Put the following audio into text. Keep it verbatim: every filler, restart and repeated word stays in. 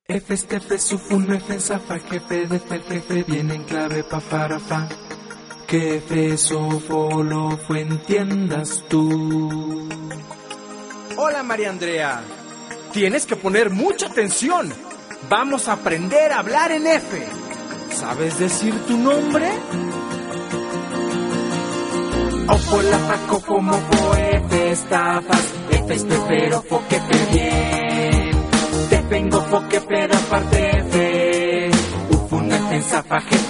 F, este, F, sufun, F, zafa, jefe, de fe, jefe, viene en clave, pa, para, fa. Que F, sofo, lo fue, entiendas tú. Hola, María Andrea. Tienes que poner mucha atención. Vamos a aprender a hablar en F. ¿Sabes decir tu nombre? Ofo, la, fa, cofo, mofo, F, estafas, F, este, pero, fo, que fe, bien. Te vengo, fo, que fe, da parte, F. Ufun, F, zafa, jefe,